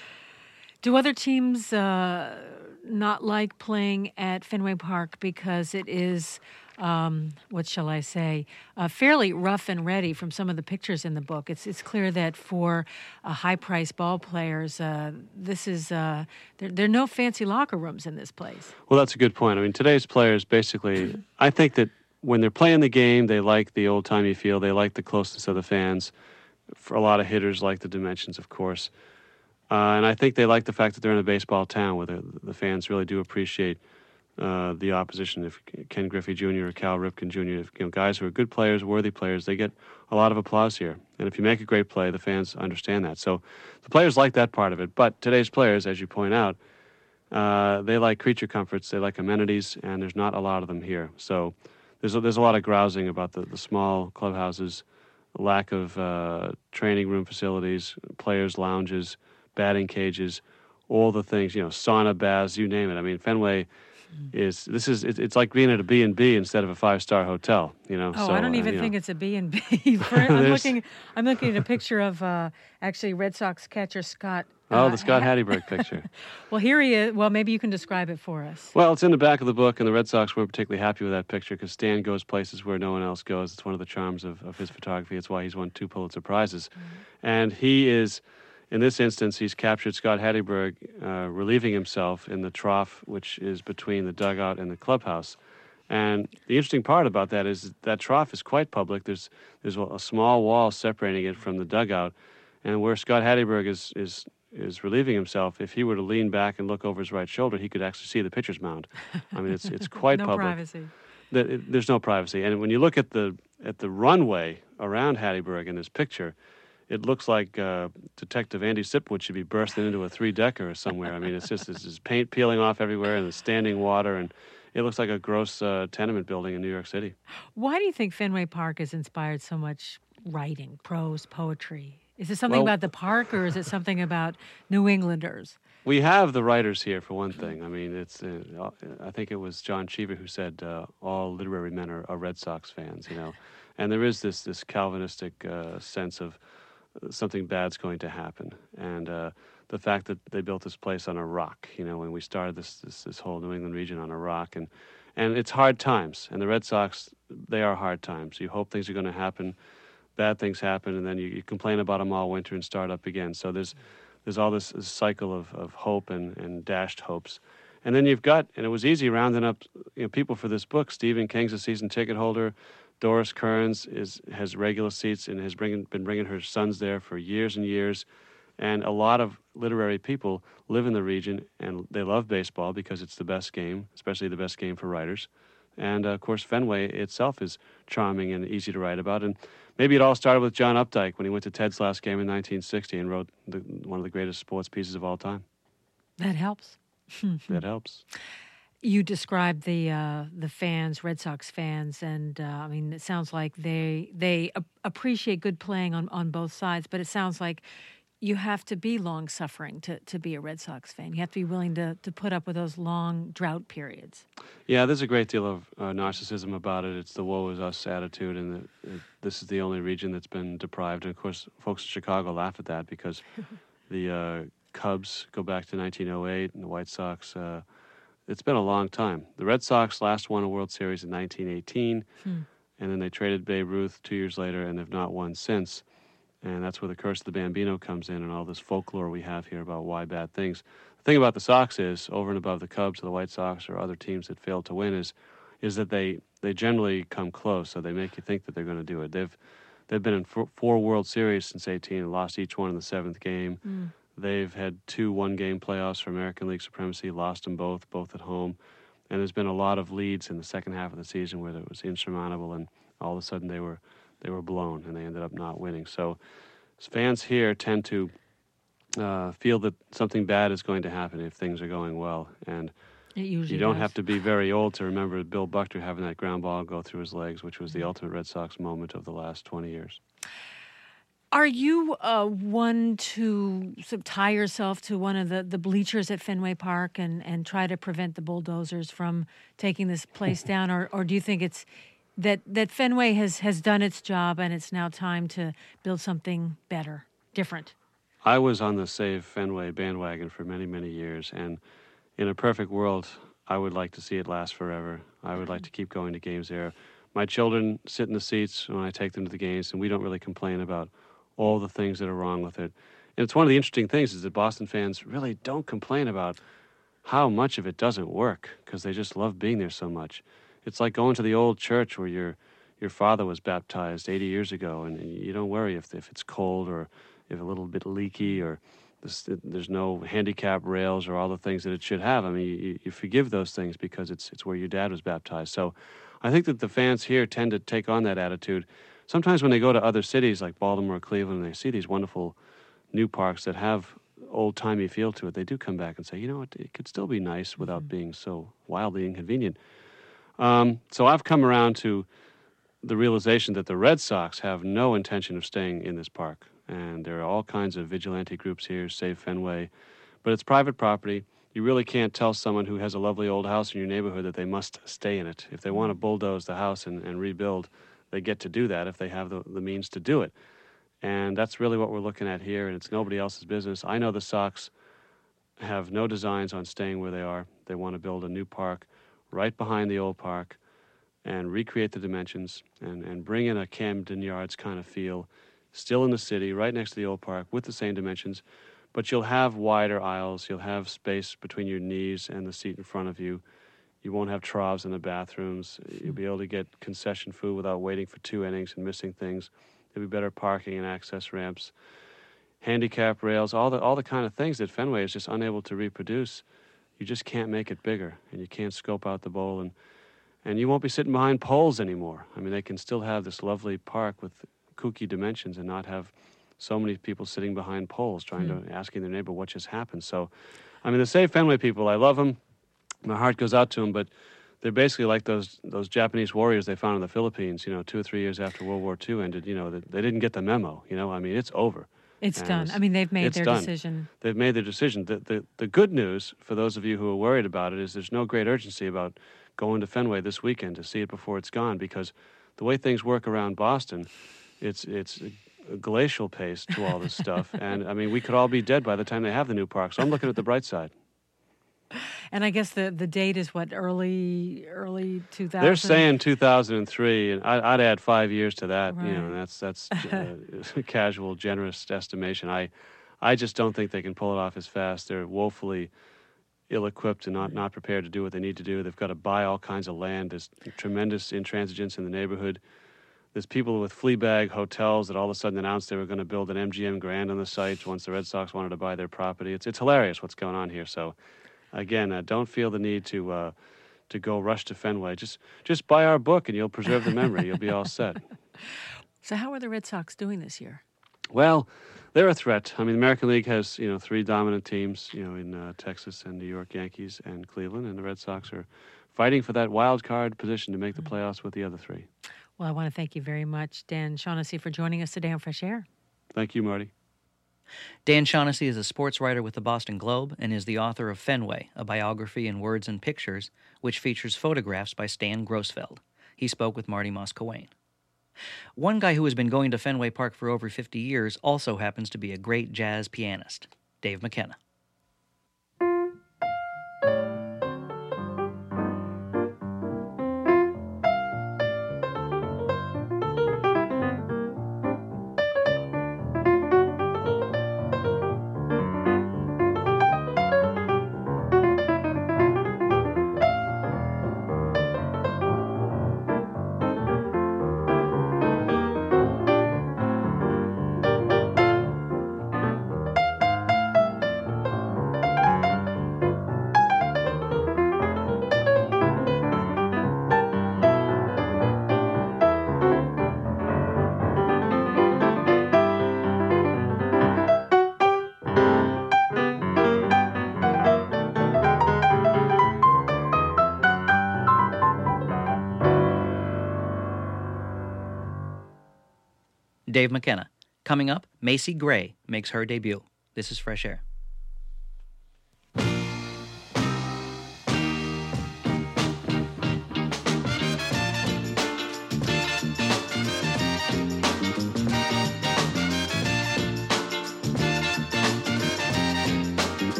Do other teams not like playing at Fenway Park because it is what shall I say, fairly rough and ready from some of the pictures in the book. It's clear that for high-priced ball players, this is there are no fancy locker rooms in this place. Well, that's a good point. I mean, today's players basically, I think that when they're playing the game, they like the old-timey feel. They like the closeness of the fans. For a lot of hitters, like the dimensions, of course. And I think they like the fact that they're in a baseball town where the fans really do appreciate the opposition. If Ken Griffey Jr. or Cal Ripken Jr., if, guys who are good players, worthy players, they get a lot of applause here. And if you make a great play, the fans understand that. So the players like that part of it. But today's players, as you point out, they like creature comforts, they like amenities, and there's not a lot of them here. So there's a lot of grousing about the small clubhouses, lack of training room facilities, players' lounges, batting cages, all the things, sauna baths, you name it. I mean, Fenway it's like being at a B&B instead of a 5-star hotel, Oh, so, I don't even think it's a B&B. I'm looking at a picture of actually Red Sox catcher Scott. The Scott Hatteberg picture. Well, here he is. Well, maybe you can describe it for us. Well, it's in the back of the book, and the Red Sox weren't particularly happy with that picture because Stan goes places where no one else goes. It's one of the charms of his photography. It's why he's won 2 Pulitzer Prizes. And he is, in this instance, he's captured Scott Hatteberg relieving himself in the trough, which is between the dugout and the clubhouse. And the interesting part about that is that trough is quite public. There's a small wall separating it from the dugout, and where Scott Hatteberg is relieving himself, if he were to lean back and look over his right shoulder, he could actually see the pitcher's mound. I mean, it's quite public. No privacy. There's no privacy. And when you look at the runway around Hatteberg in this picture, it looks like Detective Andy Sipwood should be bursting into a 3-decker or somewhere. I mean, it's just paint peeling off everywhere and the standing water, and it looks like a gross tenement building in New York City. Why do you think Fenway Park has inspired so much writing, prose, poetry? Is it something about the park, or is it something about New Englanders? We have the writers here, for one thing. I mean, it's I think it was John Cheever who said all literary men are Red Sox fans, And there is this Calvinistic sense of something bad's going to happen. And the fact that they built this place on a rock, when we started this whole New England region on a rock. And it's hard times. And the Red Sox, they are hard times. You hope things are going to happen. Bad things happen, and then you complain about them all winter and start up again. So there's all this cycle of hope and dashed hopes. And then you've got, and it was easy rounding up people for this book. Stephen King's a season ticket holder. Doris Kearns has regular seats and has been bringing her sons there for years and years. And a lot of literary people live in the region, and they love baseball because it's the best game, especially the best game for writers. And, of course, Fenway itself is charming and easy to write about. And maybe it all started with John Updike when he went to Ted's last game in 1960 and wrote one of the greatest sports pieces of all time. That helps. That helps. You described the fans, Red Sox fans, and I mean, it sounds like they appreciate good playing on both sides, but it sounds like you have to be long-suffering to be a Red Sox fan. You have to be willing to put up with those long drought periods. Yeah, there's a great deal of narcissism about it. It's the woe is us attitude, and this is the only region that's been deprived. And, of course, folks in Chicago laugh at that because the Cubs go back to 1908, and the White Sox, it's been a long time. The Red Sox last won a World Series in 1918, and then they traded Babe Ruth 2 years later, and they've not won since. And that's where the curse of the Bambino comes in and all this folklore we have here about why bad things. The thing about the Sox is, over and above the Cubs or the White Sox or other teams that failed to win, is that they generally come close, so they make you think that they're going to do it. They've been in 4 World Series since 18 and lost each one in the 7th game. They've had 2 one-game playoffs for American League supremacy, lost them both at home. And there's been a lot of leads in the second half of the season where it was insurmountable, and all of a sudden they were blown, and they ended up not winning. So fans here tend to feel that something bad is going to happen if things are going well. And you don't have to be very old to remember Bill Buckner having that ground ball go through his legs, which was the ultimate Red Sox moment of the last 20 years. Are you one to sort of tie yourself to one of the bleachers at Fenway Park and try to prevent the bulldozers from taking this place down? Or do you think it's that Fenway has done its job and it's now time to build something better, different? I was on the Save Fenway bandwagon for many, many years, and in a perfect world, I would like to see it last forever. I would like to keep going to games there. My children sit in the seats when I take them to the games, and we don't really complain about all the things that are wrong with it. And it's one of the interesting things is that Boston fans really don't complain about how much of it doesn't work because they just love being there so much. It's like going to the old church where your father was baptized 80 years ago, and you don't worry if it's cold or if a little bit leaky or there's no handicap rails or all the things that it should have. I mean, you forgive those things because it's where your dad was baptized. So I think that the fans here tend to take on that attitude. Sometimes when they go to other cities like Baltimore or Cleveland and they see these wonderful new parks that have old-timey feel to it, they do come back and say, you know what, it could still be nice without being so wildly inconvenient. So I've come around to the realization that the Red Sox have no intention of staying in this park. And there are all kinds of vigilante groups here, Save Fenway. But it's private property. You really can't tell someone who has a lovely old house in your neighborhood that they must stay in it. If they want to bulldoze the house and rebuild, they get to do that if they have the means to do it. And that's really what we're looking at here, and it's nobody else's business. I know the Sox have no designs on staying where they are. They want to build a new park right behind the old park and recreate the dimensions and bring in a Camden Yards kind of feel, still in the city, right next to the old park with the same dimensions. But you'll have wider aisles. You'll have space between your knees and the seat in front of you. You won't have troughs in the bathrooms. You'll be able to get concession food without waiting for 2 innings and missing things. There'll be better parking and access ramps, handicap rails, all the kind of things that Fenway is just unable to reproduce. You just can't make it bigger, and you can't scope out the bowl, and you won't be sitting behind poles anymore. I mean, they can still have this lovely park with kooky dimensions and not have so many people sitting behind poles asking their neighbor what just happened. So, I mean, the Save Fenway people, I love them. My heart goes out to them, but they're basically like those Japanese warriors they found in the Philippines, 2 or 3 years after World War II ended. They didn't get the memo. I mean, it's over. It's done. I mean, they've made their decision. They've made their decision. The good news, for those of you who are worried about it, is there's no great urgency about going to Fenway this weekend to see it before it's gone, because the way things work around Boston, it's a glacial pace to all this stuff. And, I mean, we could all be dead by the time they have the new park. So I'm looking at the bright side. And I guess the date is what, early 2000? They're saying 2003, and I'd add 5 years to that. Right. That's a casual, generous estimation. I just don't think they can pull it off as fast. They're woefully ill-equipped and not prepared to do what they need to do. They've got to buy all kinds of land. There's tremendous intransigence in the neighborhood. There's people with flea bag hotels that all of a sudden announced they were going to build an MGM Grand on the site once the Red Sox wanted to buy their property. It's hilarious what's going on here. So, again, don't feel the need to go rush to Fenway. Just buy our book and you'll preserve the memory. You'll be all set. So how are the Red Sox doing this year? Well, they're a threat. I mean, the American League has 3 dominant teams, in Texas and New York Yankees and Cleveland, and the Red Sox are fighting for that wild card position to make the playoffs with the other 3. Well, I want to thank you very much, Dan Shaughnessy, for joining us today on Fresh Air. Thank you, Marty. Dan Shaughnessy is a sports writer with the Boston Globe and is the author of Fenway, a biography in words and pictures, which features photographs by Stan Grossfeld. He spoke with Marty Moscowain. One guy who has been going to Fenway Park for over 50 years also happens to be a great jazz pianist, Dave McKenna. Dave McKenna. Coming up, Macy Gray makes her debut. This is Fresh Air.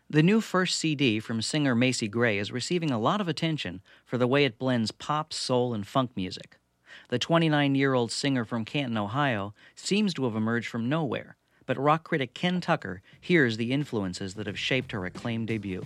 The new first CD from singer Macy Gray is receiving a lot of attention for the way it blends pop, soul, and funk music. The 29-year-old singer from Canton, Ohio, seems to have emerged from nowhere, but rock critic Ken Tucker hears the influences that have shaped her acclaimed debut.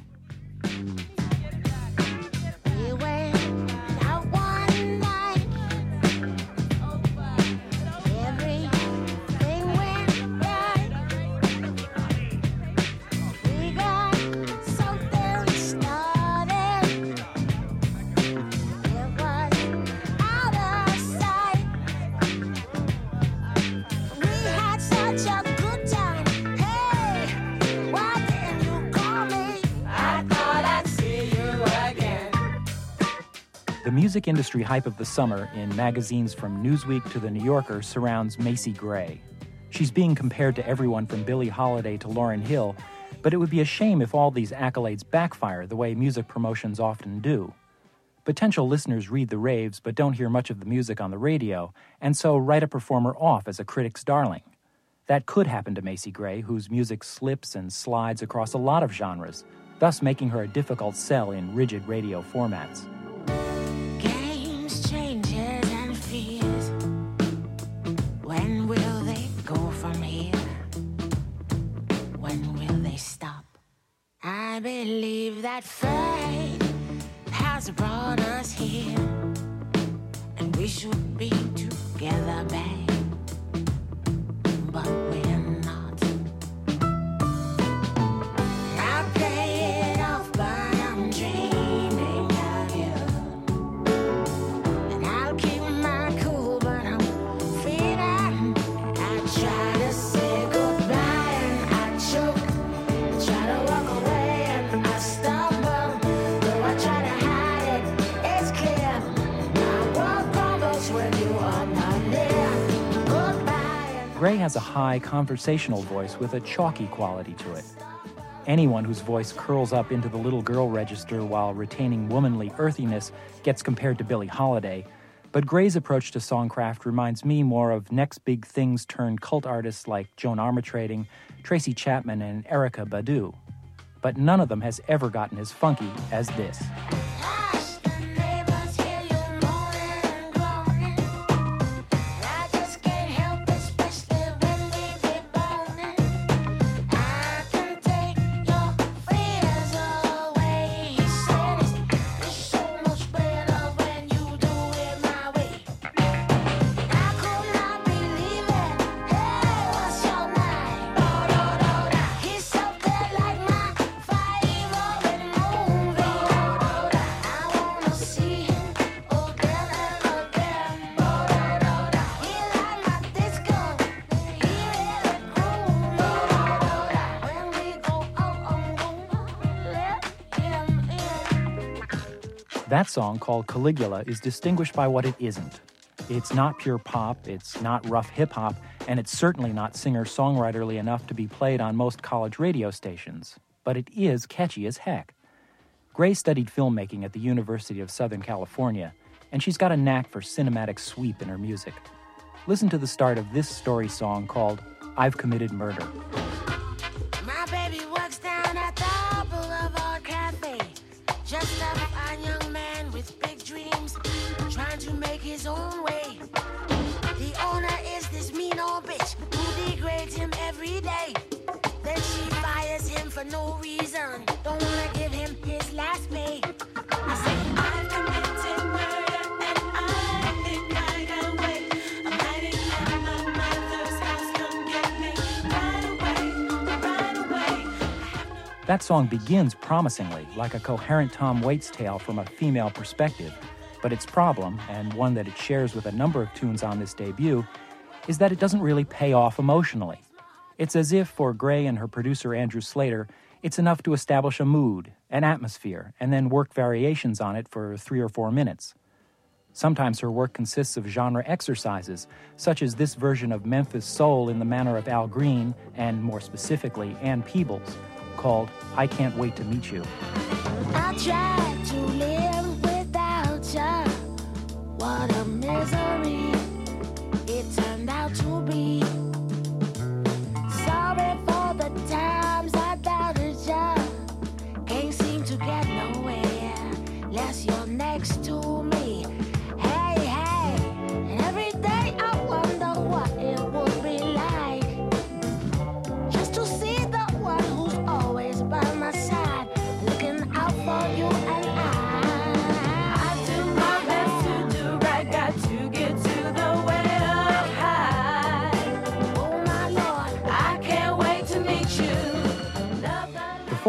The music industry hype of the summer in magazines from Newsweek to The New Yorker surrounds Macy Gray. She's being compared to everyone from Billie Holiday to Lauryn Hill, but it would be a shame if all these accolades backfire the way music promotions often do. Potential listeners read the raves but don't hear much of the music on the radio, and so write a performer off as a critic's darling. That could happen to Macy Gray, whose music slips and slides across a lot of genres, thus making her a difficult sell in rigid radio formats. When will they go from here? When will they stop? I believe that fate has brought us here, and we should be together, babe, but we're not. I play it off, but I'm dreaming of you, and I'll keep my cool, but I'm feeling. I try to say goodbye and I choke. I try to walk away and I stumble. Though I try to hide it, it's clear. My world crumbles when you are not near. Goodbye. Gray has a high conversational voice with a chalky quality to it. Anyone whose voice curls up into the little girl register while retaining womanly earthiness gets compared to Billie Holiday, but Gray's approach to songcraft reminds me more of next big things turned cult artists like Joan Armatrading, Tracy Chapman, and Erykah Badu. But none of them has ever gotten as funky as this. Hush, the neighbors hear you moaning and groaning. I just can't help it, especially when we be boning. I can take your fears away. He said it's so much better when you do it my way. I could not believe it. Hey, what's your name? He's something like my 5-0 movie. I wanna see him again and again. He like my disco. He really groove me. When we go out, I'm gonna let him in. That song, called Caligula, is distinguished by what it isn't. It's not pure pop, it's not rough hip-hop, and it's certainly not singer-songwriterly enough to be played on most college radio stations. But it is catchy as heck. Gray studied filmmaking at the University of Southern California, and she's got a knack for cinematic sweep in her music. Listen to the start of this story song called I've Committed Murder. My baby works down at the Boulevard Cafe. Just a fine young man with big dreams, trying to make his own way. The owner is this mean old bitch who degrades him every day. Then she fires him for no reason. Don't wanna give him his last pay. I say, I've committed murder and I think I got away. I'm hiding in my mother's house. Come get me right away, right away. That song begins promisingly, like a coherent Tom Waits tale from a female perspective, but its problem, and one that it shares with a number of tunes on this debut, is that it doesn't really pay off emotionally. It's as if, for Gray and her producer Andrew Slater, it's enough to establish a mood, an atmosphere, and then work variations on it for 3 or 4 minutes. Sometimes her work consists of genre exercises, such as this version of Memphis Soul in the manner of Al Green, and more specifically, Ann Peebles, called I Can't Wait to Meet You. I tried to live without you. What a misery it turned out to be. Sorry for the times I doubted you.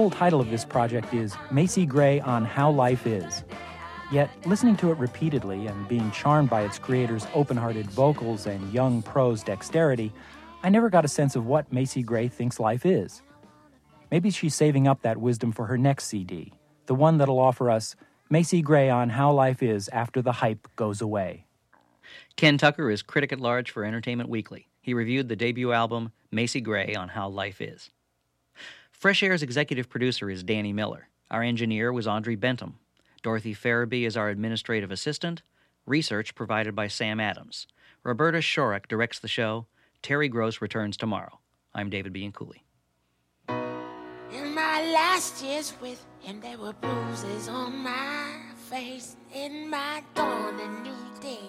full title of this project is Macy Gray on How Life Is. Yet, listening to it repeatedly and being charmed by its creator's open-hearted vocals and young prose dexterity, I never got a sense of what Macy Gray thinks life is. Maybe she's saving up that wisdom for her next CD, the one that'll offer us Macy Gray on How Life Is after the hype goes away. Ken Tucker is critic at large for Entertainment Weekly. He reviewed the debut album, Macy Gray on How Life Is. Fresh Air's executive producer is Danny Miller. Our engineer was Audrey Bentham. Dorothy Farabee is our administrative assistant. Research provided by Sam Adams. Roberta Shorrock directs the show. Terry Gross returns tomorrow. I'm David Bianculli. In my last years with him, there were bruises on my face. In my dawn, a new day,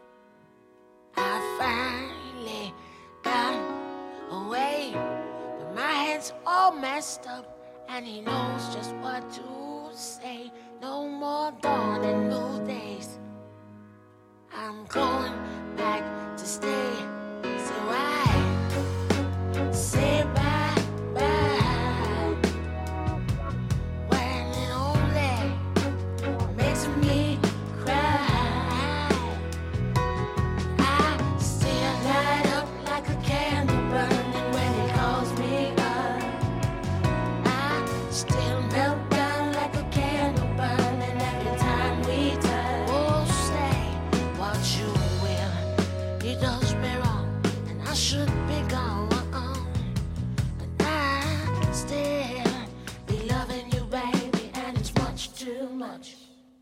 I finally got away. But my head's all messed up, and he knows just what to say. No more dawn and new days. I'm going back to stay. So I say bye-bye when it only makes me cry. I still light up like a candle burning when he calls me up. I still melt down like a candle burning every time we touch. Oh, say what you will. He does me wrong, and I should be gone. And I still be loving you, baby, and it's much too much.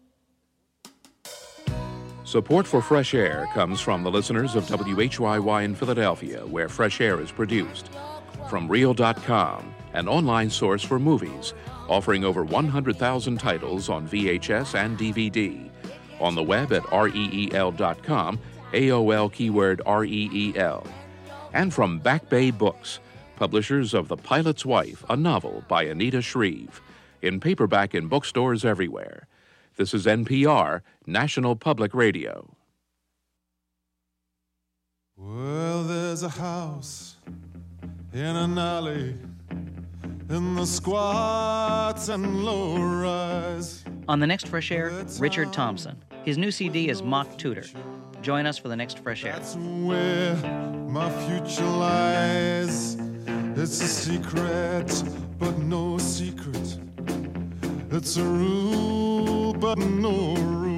Support for Fresh Air comes from the listeners of WHYY in Philadelphia, where Fresh Air is produced. From Reel.com, an online source for movies, offering over 100,000 titles on VHS and DVD. On the web at reel.com, AOL keyword REEL. And from Back Bay Books, publishers of The Pilot's Wife, a novel by Anita Shreve, in paperback in bookstores everywhere. This is NPR, National Public Radio. Well, there's a house in an alley in the squats and low-rise. On the next Fresh Air, Richard Thompson. His new CD is Mock Tutor. Join us for the next Fresh Air. That's where my future lies. It's a secret, but no secret. It's a rule, but no rule.